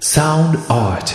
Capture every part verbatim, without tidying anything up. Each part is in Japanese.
Sound Art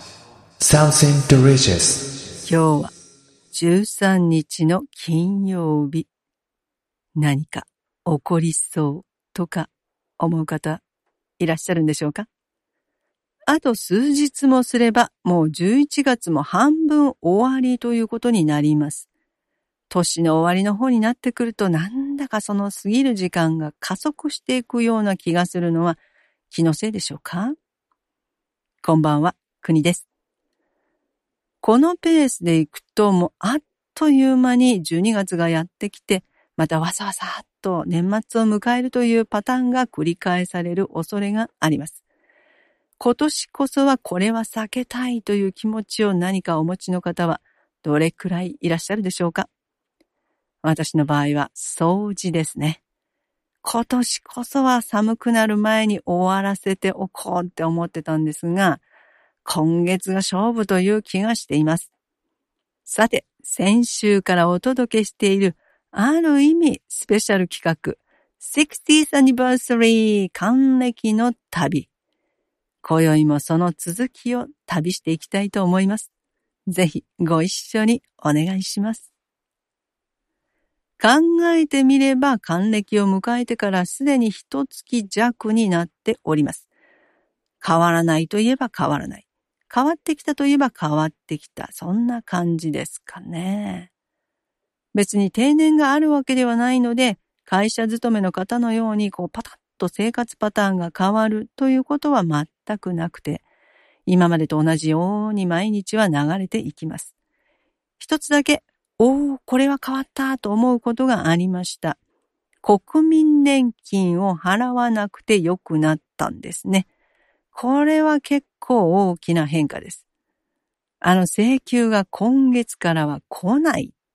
Something Delicious 今日はじゅうさんにちの金曜日。何か起こりそうとか思う方いらっしゃるんでしょうか？あと数日もすればもうじゅういちがつも半分終わりということになります。年の終わりの方になってくるとなんだかその過ぎる時間が加速していくような気がするのは気のせいでしょうか？こんばんは、国です。このペースでいくともうあっという間にじゅうにがつがやってきて、またわさわさっと年末を迎えるというパターンが繰り返される恐れがあります。今年こそはこれは避けたいという気持ちを何かお持ちの方はどれくらいいらっしゃるでしょうか？私の場合は掃除ですね。今年こそは寒くなる前に終わらせておこうって思ってたんですが、今月が勝負という気がしています。さて、先週からお届けしているある意味スペシャル企画 シックスティース Anniversary 還暦の旅。今宵もその続きを旅していきたいと思います。ぜひご一緒にお願いします。考えてみれば還暦を迎えてからすでに一月弱になっております。変わらないといえば変わらない。変わってきたといえば変わってきた。そんな感じですかね。別に定年があるわけではないので、会社勤めの方のようにこうパタッと生活パターンが変わるということは全くなくて、今までと同じように毎日は流れていきます。一つだけ、おー、これは変わったと思うことがありました。国民年金を払わなくてよくなったんですね。これは結構大きな変化です。あの請求が今月からは来ないって、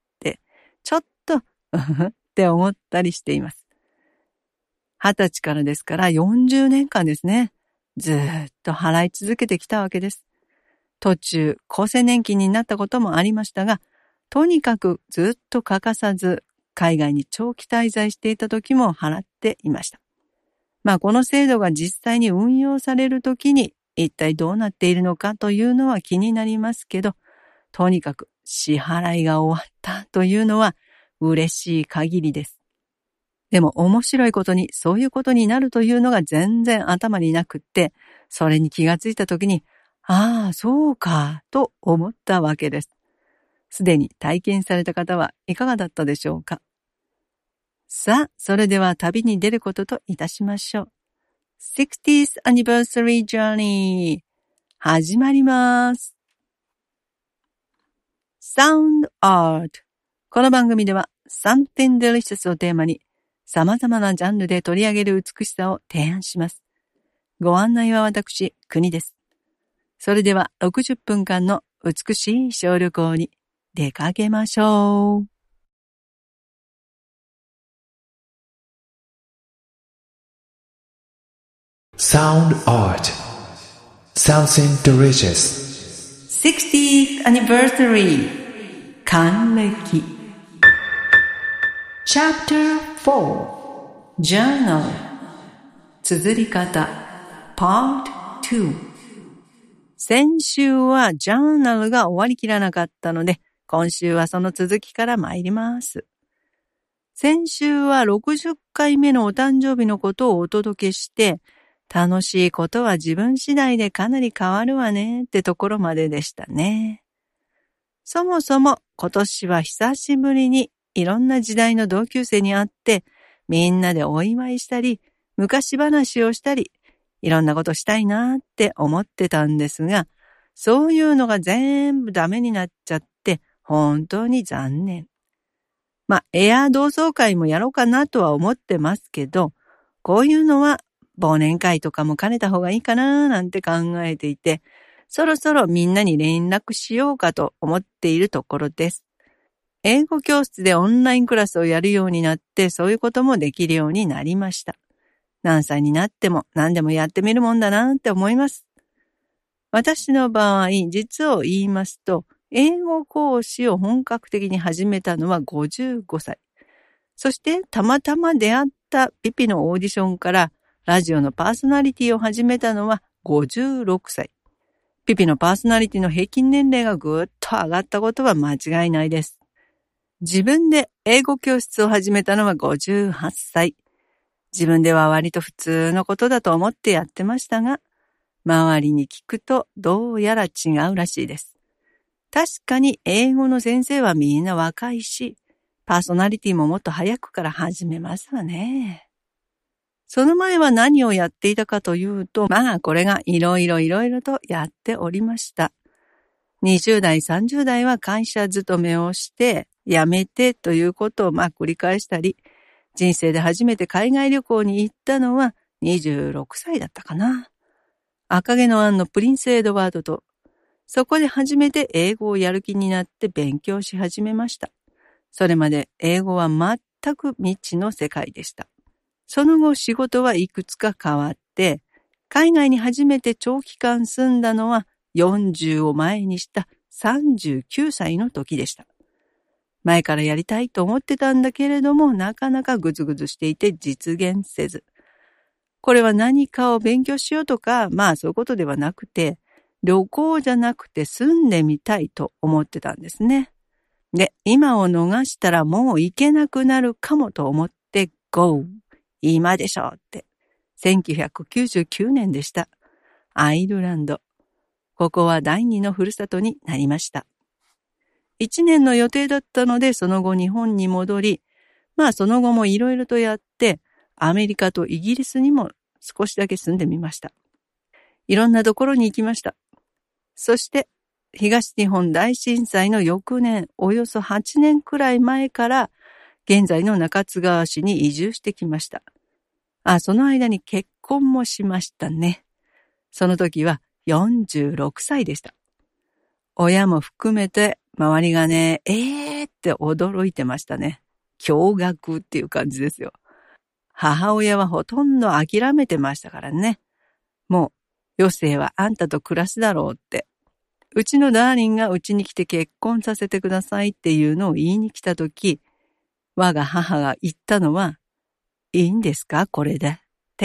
ちょっと、うふって思ったりしています。はたちからですからよんじゅうねんかんですね。ずーっと払い続けてきたわけです。途中、厚生年金になったこともありましたが、とにかくずっと欠かさず、海外に長期滞在していた時も払っていました。まあこの制度が実際に運用されるときに一体どうなっているのかというのは気になりますけど、とにかく支払いが終わったというのは嬉しい限りです。でも面白いことにそういうことになるというのが全然頭になくって、それに気がついたときに、ああそうかと思ったわけです。すでに体験された方はいかがだったでしょうか？さあ、それでは旅に出ることといたしましょう。シックスティース Anniversary Journey 始まります。Sound Art この番組では Something Delicious をテーマに様々なジャンルで取り上げる美しさを提案します。ご案内は私、国です。それではろくじゅっぷんかんの美しい小旅行に出かけましょう。 Sound Art Something Delicious シックスティース Anniversary 還暦 Chapter フォー Journal 綴り方 Part ツー。先週はジャーナルが終わりきらなかったので、今週はその続きから参ります。先週はろくじゅっかいめのお誕生日のことをお届けして、楽しいことは自分次第でかなり変わるわねってところまででしたね。そもそも今年は久しぶりにいろんな時代の同級生に会って、みんなでお祝いしたり、昔話をしたり、いろんなことしたいなって思ってたんですが、そういうのが全部ダメになっちゃって、本当に残念。まあ、エア同窓会もやろうかなとは思ってますけど、こういうのは忘年会とかも兼ねた方がいいかななんて考えていて、そろそろみんなに連絡しようかと思っているところです。英語教室でオンラインクラスをやるようになって、そういうこともできるようになりました。何歳になっても何でもやってみるもんだなって思います。私の場合、実を言いますと、英語講師を本格的に始めたのはごじゅうごさい。そしてたまたま出会ったピピのオーディションからラジオのパーソナリティを始めたのはごじゅうろくさい。ピピのパーソナリティの平均年齢がぐっと上がったことは間違いないです。自分で英語教室を始めたのはごじゅうはっさい。自分では割と普通のことだと思ってやってましたが、周りに聞くとどうやら違うらしいです。確かに英語の先生はみんな若いし、パーソナリティももっと早くから始めますわね。その前は何をやっていたかというと、まあこれがいろいろいろいろとやっておりました。にじゅう代、さんじゅう代は会社勤めをして、辞めてということをまあ繰り返したり、人生で初めて海外旅行に行ったのはにじゅうろくさいだったかな。赤毛のアンのプリンスエドワードと、そこで初めて英語をやる気になって勉強し始めました。それまで英語は全く未知の世界でした。その後仕事はいくつか変わって、海外に初めて長期間住んだのはよんじゅうを前にしたさんじゅうきゅうさいの時でした。前からやりたいと思ってたんだけれども、なかなかぐずぐずしていて実現せず。これは何かを勉強しようとか、まあそういうことではなくて、旅行じゃなくて住んでみたいと思ってたんですね。で、今を逃したらもう行けなくなるかもと思って Go! 今でしょって。せんきゅうひゃくきゅうじゅうきゅうねんでした。アイルランド。ここは第二のふるさとになりました。一年の予定だったので、その後日本に戻り、まあその後もいろいろとやって、アメリカとイギリスにも少しだけ住んでみました。いろんなところに行きました。そして、東日本大震災の翌年、およそはちねんくらい前から、現在の中津川市に移住してきました。あ、その間に結婚もしましたね。その時はよんじゅうろくさいでした。親も含めて、周りがね、えーって驚いてましたね。驚愕っていう感じですよ。母親はほとんど諦めてましたからね。もう、余生はあんたと暮らすだろうって。うちのダーリンがうちに来て結婚させてくださいっていうのを言いに来たとき、我が母が言ったのは、いいんですかこれでって。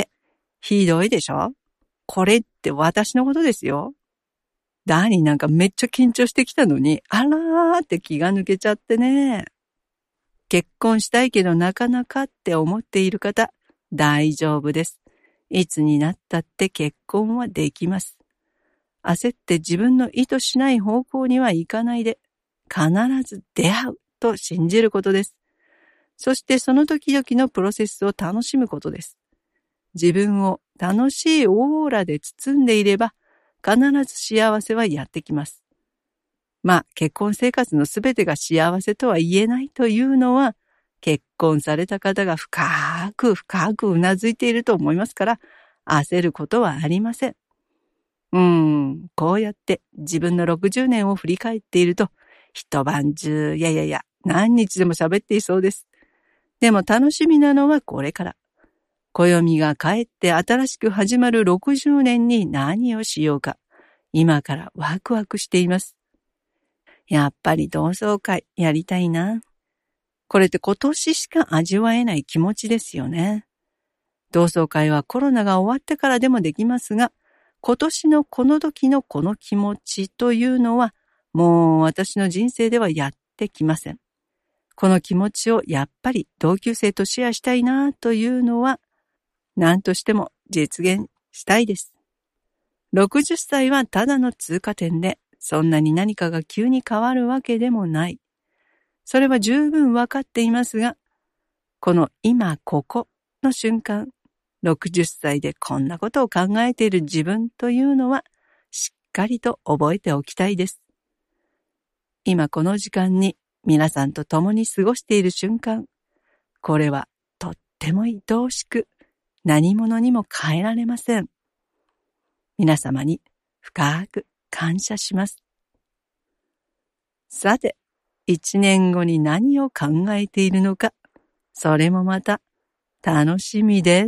ひどいでしょこれって私のことですよ。ダーリンなんかめっちゃ緊張してきたのに、あらーって気が抜けちゃってね。結婚したいけどなかなかって思っている方、大丈夫です。いつになったって結婚はできます。焦って自分の意図しない方向には行かないで、必ず出会うと信じることです。そしてその時々のプロセスを楽しむことです。自分を楽しいオーラで包んでいれば、必ず幸せはやってきます。まあ、結婚生活のすべてが幸せとは言えないというのは、結婚された方が深く深くうなずいていると思いますから、焦ることはありません。うーん、こうやって自分のろくじゅうねんを振り返っていると、一晩中、いやいやいや、何日でも喋っていそうです。でも楽しみなのはこれから。暦が帰って新しく始まるろくじゅうねんに何をしようか、今からワクワクしています。やっぱり同窓会やりたいな。これって今年しか味わえない気持ちですよね。同窓会はコロナが終わってからでもできますが、今年のこの時のこの気持ちというのは、もう私の人生ではやってきません。この気持ちをやっぱり同級生とシェアしたいなというのは、何としても実現したいです。ろくじゅっさいはただの通過点で、そんなに何かが急に変わるわけでもない。それは十分わかっていますが、この今ここの瞬間、ろくじゅっさいでこんなことを考えている自分というのは、しっかりと覚えておきたいです。今この時間に皆さんと共に過ごしている瞬間、これはとっても愛おしく、何者にも変えられません。皆様に深く感謝します。さて、一年後に何を考えているのか、それもまた楽しみです。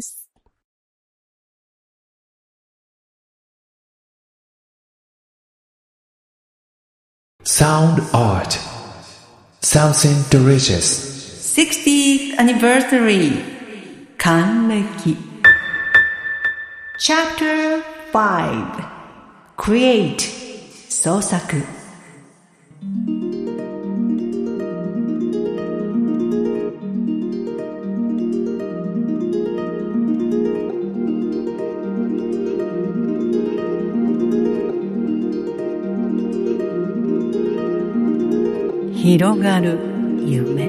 Sound art. Something delicious. sixtieth anniversary 還暦 Chapter five. Create 創作広がる夢、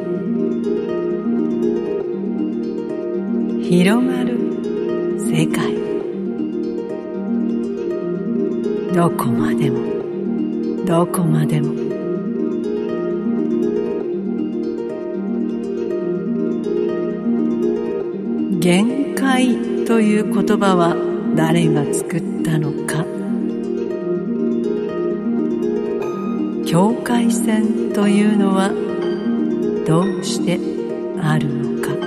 広がる世界、どこまでもどこまでも限界という言葉は誰が作ったのか、境界線というのはどうしてあるのか、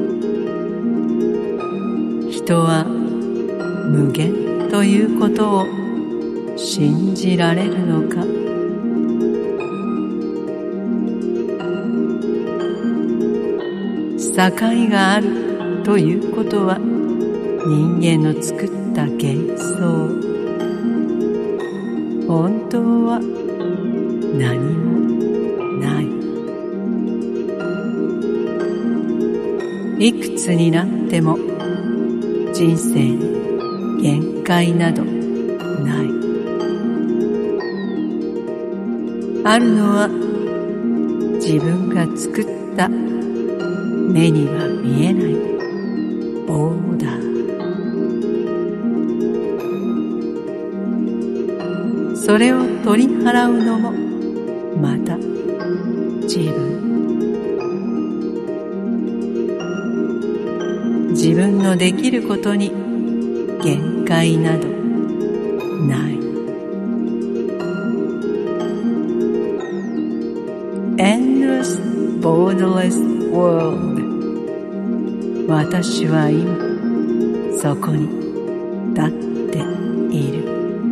人は無限ということを信じられるのか、境があるということは人間の作った幻想、本当は何もない。いくつになっても人生に限界などない。あるのは自分が作った目には見えないボーダー。それを取り払うのもまた自分。自分のできることに限界などない。Endless borderless world。私は今そこに立っている。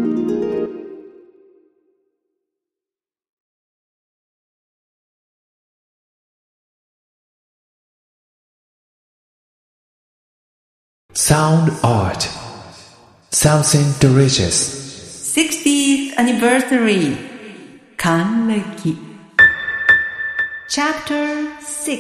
Sound art. Something delicious. sixtieth anniversary 還暦 Chapter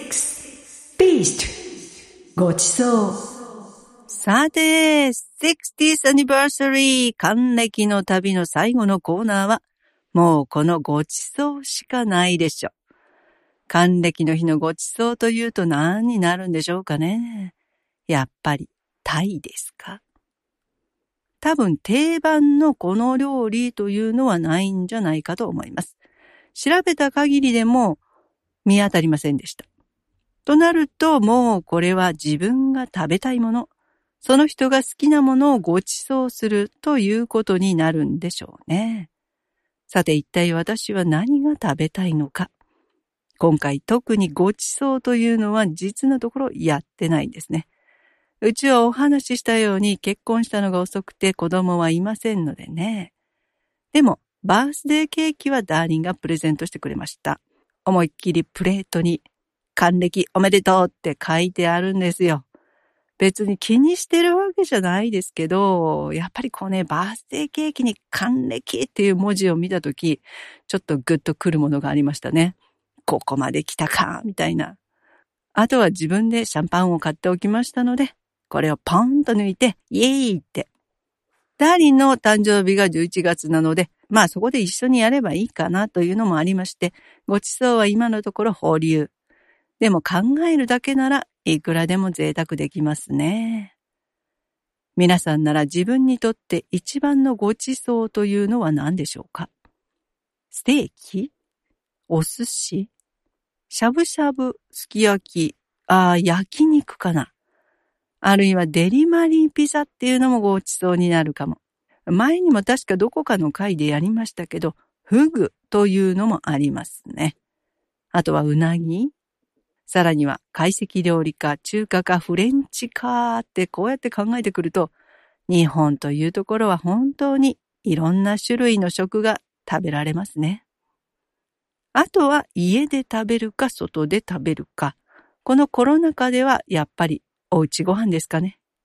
six Feast ごちそう。 さて、sixtieth anniversary 還暦の旅の最後のコーナーは、もうこのごちそうしかないでしょ。還暦の日のごちそうというと何になるんでしょうかね。やっぱりタイですか。多分定番のこの料理というのはないんじゃないかと思います。調べた限りでも見当たりませんでした。となるともうこれは自分が食べたいもの、その人が好きなものをご馳走するということになるんでしょうね。さて一体私は何が食べたいのか。今回特にご馳走というのは実のところやってないんですね。うちはお話ししたように結婚したのが遅くて子供はいませんのでね。でもバースデーケーキはダーリンがプレゼントしてくれました。思いっきりプレートに還暦おめでとうって書いてあるんですよ。別に気にしてるわけじゃないですけど、やっぱりこうね、バースデーケーキに還暦っていう文字を見たとき、ちょっとグッとくるものがありましたね。ここまで来たか、みたいな。あとは自分でシャンパンを買っておきましたので、これをポンと抜いて、イエーイって。ダーリンの誕生日がじゅういちがつなので、まあそこで一緒にやればいいかなというのもありまして、ごちそうは今のところ保留。でも考えるだけならいくらでも贅沢できますね。皆さんなら自分にとって一番のごちそうというのは何でしょうか？ステーキ？お寿司？しゃぶしゃぶ？すき焼き？ああ、焼肉かな。あるいはデリマリーピザっていうのもごちそうになるかも。前にも確かどこかの回でやりましたけど、フグというのもありますね。あとはうなぎ？さらには懐石料理か中華かフレンチかってこうやって考えてくると、日本というところは本当にいろんな種類の食が食べられますね。あとは家で食べるか外で食べるか。このコロナ禍ではやっぱりおうちご飯ですかね。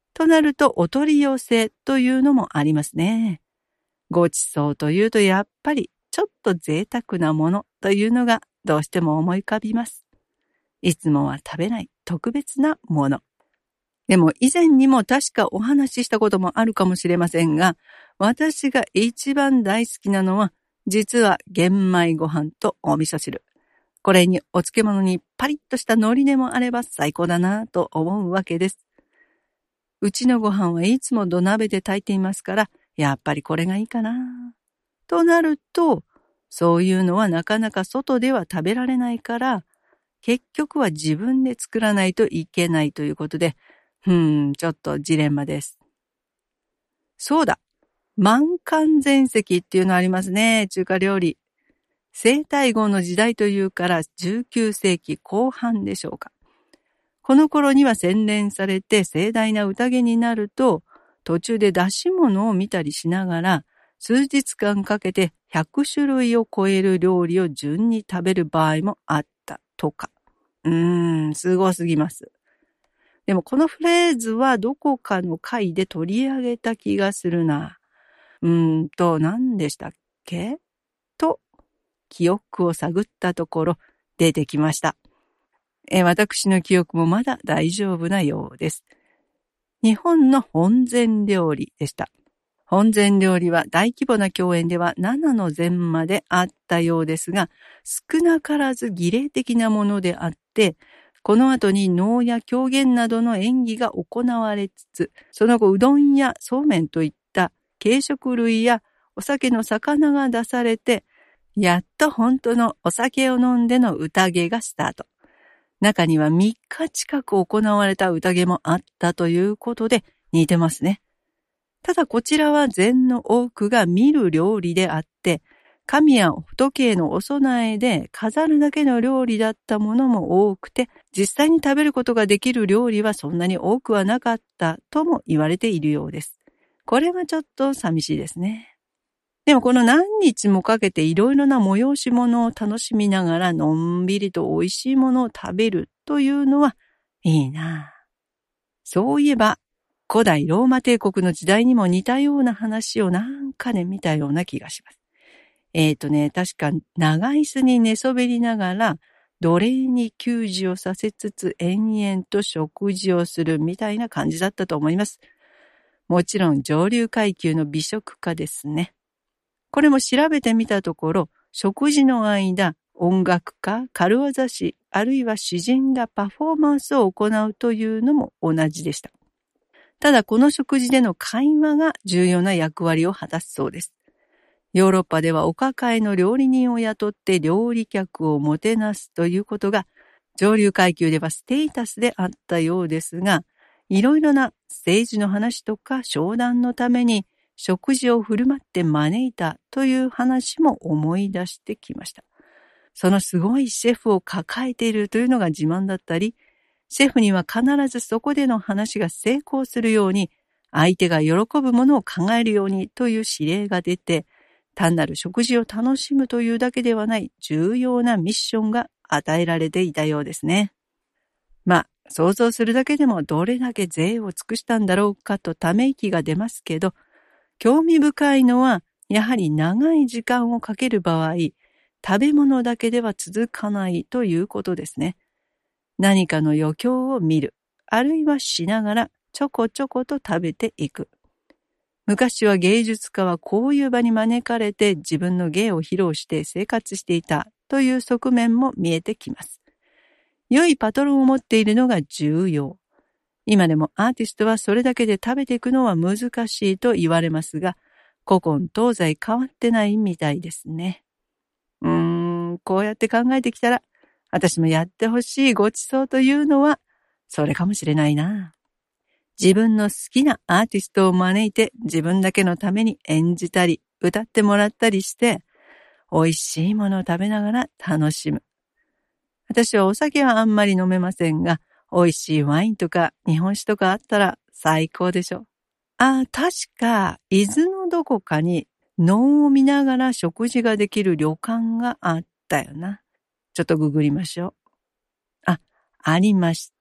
となると、お取り寄せというのもありますね。ごちそうというとやっぱりちょっと贅沢なものというのがどうしても思い浮かびます。いつもは食べない特別なもの。でも以前にも確かお話ししたこともあるかもしれませんが、私が一番大好きなのは実は玄米ご飯とお味噌汁。これにお漬物にパリッとした海苔でもあれば最高だなと思うわけです。うちのご飯はいつも土鍋で炊いていますから、やっぱりこれがいいかな。となると、そういうのはなかなか外では食べられないから、結局は自分で作らないといけないということで、うーん、ちょっとジレンマです。そうだ、満漢全席っていうのありますね、中華料理。西太后の時代というからじゅうきゅうせいきこう半でしょうか。この頃には洗練されて盛大な宴になると、途中で出し物を見たりしながら、数日間かけてひゃくしゅるいを超える料理を順に食べる場合もあったとか。うーん、すごすぎます。でもこのフレーズはどこかの回で取り上げた気がするな。うーんと、何でしたっけと、記憶を探ったところ出てきました。え私の記憶もまだ大丈夫なようです。日本の本膳料理でした。本膳料理は大規模な共演ではななの膳まであったようですが、少なからず儀礼的なものであって、この後に能や狂言などの演技が行われつつ、その後うどんやそうめんといった軽食類やお酒の魚が出されて、やっと本当のお酒を飲んでの宴がスタート。中にはみっか近く行われた宴もあったということで似てますね。ただこちらは膳の多くが見る料理であって、神や仏へのお供えで飾るだけの料理だったものも多くて、実際に食べることができる料理はそんなに多くはなかったとも言われているようです。これはちょっと寂しいですね。でもこの何日もかけていろいろな催し物を楽しみながらのんびりと美味しいものを食べるというのはいいな。そういえば古代ローマ帝国の時代にも似たような話をなんかで見たような気がします。えーとね、確か長椅子に寝そべりながら奴隷に給仕をさせつつ延々と食事をするみたいな感じだったと思います。もちろん上流階級の美食家ですね。これも調べてみたところ、食事の間、音楽家、軽業師、あるいは詩人がパフォーマンスを行うというのも同じでした。ただこの食事での会話が重要な役割を果たすそうです。ヨーロッパではお抱えの料理人を雇って料理客をもてなすということが上流階級ではステータスであったようですが、いろいろな政治の話とか商談のために食事を振る舞って招いたという話も思い出してきました。そのすごいシェフを抱えているというのが自慢だったり、シェフには必ずそこでの話が成功するように、相手が喜ぶものを考えるようにという指令が出て、単なる食事を楽しむというだけではない重要なミッションが与えられていたようですね。まあ、想像するだけでもどれだけ贅を尽くしたんだろうかとため息が出ますけど、興味深いのは、やはり長い時間をかける場合、食べ物だけでは続かないということですね。何かの余興を見る、あるいはしながらちょこちょこと食べていく。昔は芸術家はこういう場に招かれて自分の芸を披露して生活していたという側面も見えてきます。良いパトロンを持っているのが重要。今でもアーティストはそれだけで食べていくのは難しいと言われますが、古今東西変わってないみたいですね。うーん、こうやって考えてきたら、私もやってほしいごちそうというのは、それかもしれないな。自分の好きなアーティストを招いて自分だけのために演じたり、歌ってもらったりして、美味しいものを食べながら楽しむ。私はお酒はあんまり飲めませんが、美味しいワインとか日本酒とかあったら最高でしょ。ああ、確か、伊豆のどこかに能を見ながら食事ができる旅館があったよな。ちょっとググりましょう。あ、ありました。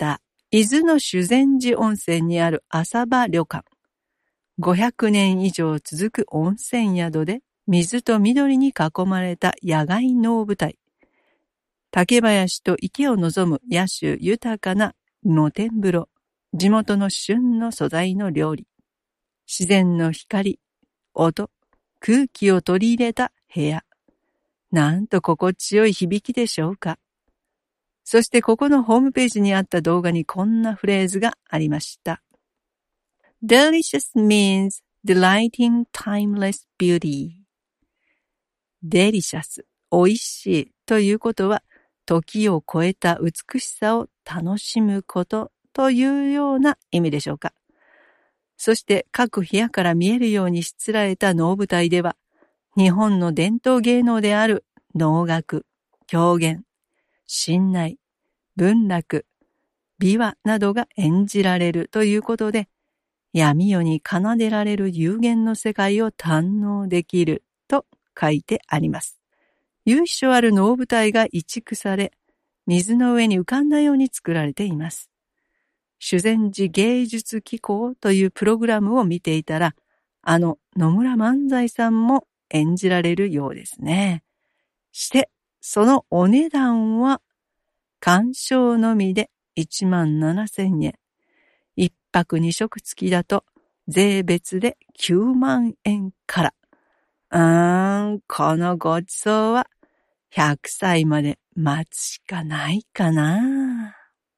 伊豆の修善寺温泉にある浅場旅館。ごひゃくねん以上続く温泉宿で、水と緑に囲まれた野外能舞台。竹林と池を望む野趣豊かな露天風呂。地元の旬の素材の料理。自然の光、音、空気を取り入れた部屋。なんと心地よい響きでしょうか。そしてここのホームページにあった動画にこんなフレーズがありました。Delicious means delighting timeless beauty. Delicious、美味しいということは、時を超えた美しさを楽しむことというような意味でしょうか。そして各部屋から見えるようにしつらえた能舞台では、日本の伝統芸能である能楽、狂言、信内、文楽、琵琶などが演じられるということで、闇夜に奏でられる幽玄の世界を堪能できると書いてあります。由緒ある能舞台が移築され、水の上に浮かんだように作られています。修善寺芸術機構というプログラムを見ていたら、あの野村萬斎さんも演じられるようですね。して、そのお値段は、鑑賞のみでいちまんななせんえん。一泊二食付きだと、税別できゅうまんえんから。うーん、このごちそうは、ひゃくさいまで待つしかないかな。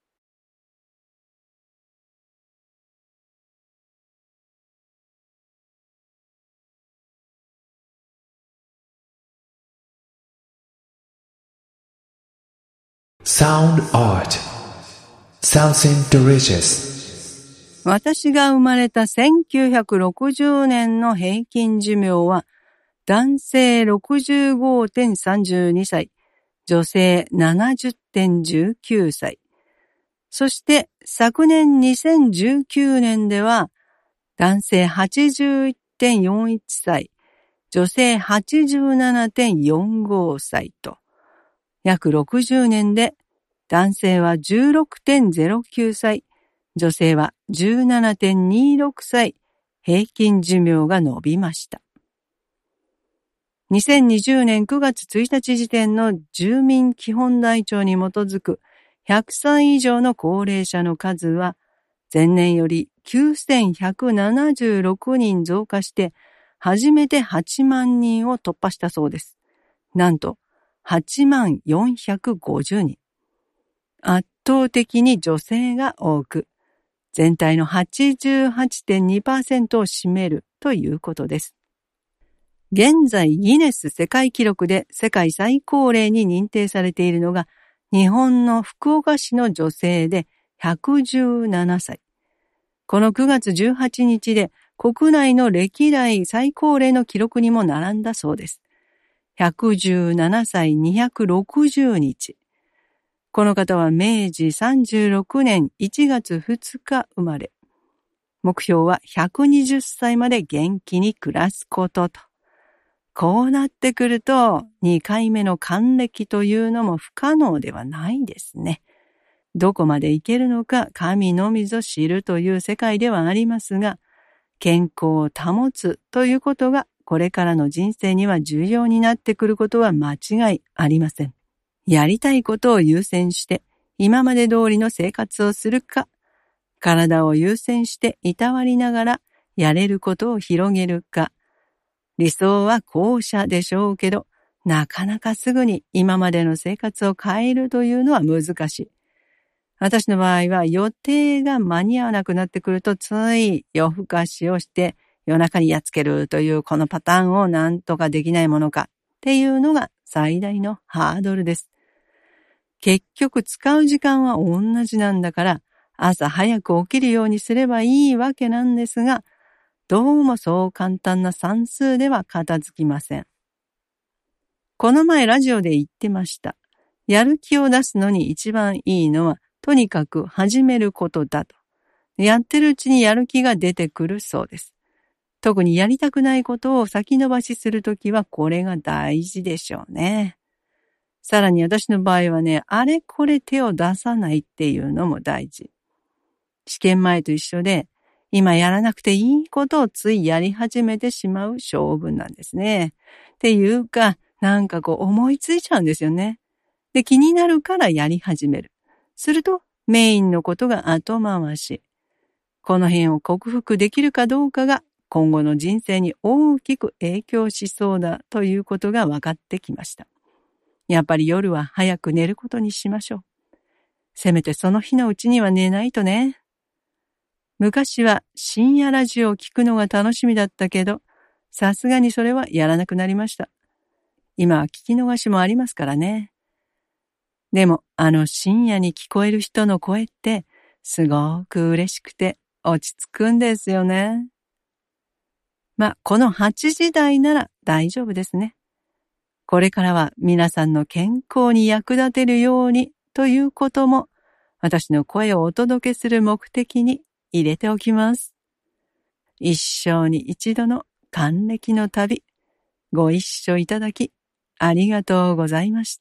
Sound art. Something delicious. 私が生まれたせんきゅうひゃくろくじゅうねんの平均寿命は、男性 ろくじゅうごてんさんじゅうにさい、女性 ななじゅってんじゅうきゅうさい。そして昨年にせんじゅうきゅうねんでは、男性 はちじゅういってんよんいちさい、女性 はちじゅうななてんよんごさいと、約ろくじゅうねんで男性は じゅうろくてんゼロきゅうさい、女性は じゅうななてんにろくさい、平均寿命が伸びました。にせんにじゅうねんくがつついたち時点の住民基本台帳に基づくひゃくさい以上の高齢者の数は前年よりきゅうせんひゃくななじゅうろくにん増加して初めてはちまんにんを突破したそうです。なんとはちまんよんひゃくごじゅうにん。圧倒的に女性が多く、全体の はちじゅうはちてんにパーセント を占めるということです。現在ギネス世界記録で世界最高齢に認定されているのが日本の福岡市の女性でひゃくじゅうななさい。このくがつじゅうはちにちで国内の歴代最高齢の記録にも並んだそうです。ひゃくじゅうななさいにひゃくろくじゅうにち。この方はめいじさんじゅうろくねんいちがつふつか生まれ。目標はひゃくにじゅっさいまで元気に暮らすことと。こうなってくると、にかいめの還暦というのも不可能ではないですね。どこまでいけるのか神のみぞ知るという世界ではありますが、健康を保つということがこれからの人生には重要になってくることは間違いありません。やりたいことを優先して今まで通りの生活をするか、体を優先していたわりながらやれることを広げるか、理想は後者でしょうけど、なかなかすぐに今までの生活を変えるというのは難しい。私の場合は予定が間に合わなくなってくるとつい夜更かしをして夜中にやっつけるというこのパターンをなんとかできないものかっていうのが最大のハードルです。結局使う時間は同じなんだから朝早く起きるようにすればいいわけなんですが、どうもそう簡単な算数では片付きません。この前ラジオで言ってました。やる気を出すのに一番いいのはとにかく始めることだと。やってるうちにやる気が出てくるそうです。特にやりたくないことを先延ばしするときはこれが大事でしょうね。さらに私の場合はね、あれこれ手を出さないっていうのも大事。 試験前と一緒で、今やらなくていいことをついやり始めてしまう性分なんですね。っていうか、なんかこう思いついちゃうんですよね。で、気になるからやり始める。すると、メインのことが後回し。この辺を克服できるかどうかが今後の人生に大きく影響しそうだということが分かってきました。やっぱり夜は早く寝ることにしましょう。せめてその日のうちには寝ないとね。昔は深夜ラジオを聞くのが楽しみだったけど、さすがにそれはやらなくなりました。今は聞き逃しもありますからね。でも、あの深夜に聞こえる人の声って、すごく嬉しくて落ち着くんですよね。まあ、このはちじ台なら大丈夫ですね。これからは皆さんの健康に役立てるようにということも、私の声をお届けする目的に入れておきます。一生に一度の還暦の旅、ご一緒いただき、ありがとうございました。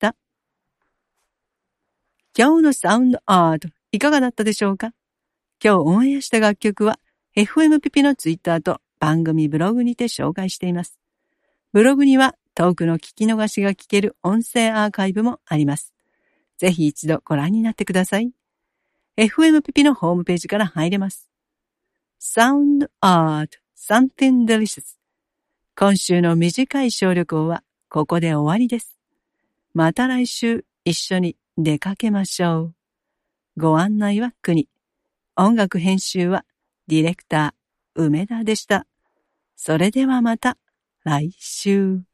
今日のサウンドアート、いかがだったでしょうか？今日オンエアした楽曲は エフエム ピピのツイッターと番組ブログにて紹介しています。ブログにはトークの聞き逃しが聞ける音声アーカイブもあります。ぜひ一度ご覧になってください。エフエム ピピのホームページから入れます。Sound Art Something Delicious。今週の短い小旅行はここで終わりです。また来週一緒に出かけましょう。ご案内は国。音楽編集はディレクター梅田でした。それではまた来週。